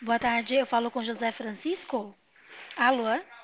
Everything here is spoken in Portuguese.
Boa tarde, eu falo com José Francisco. Alô?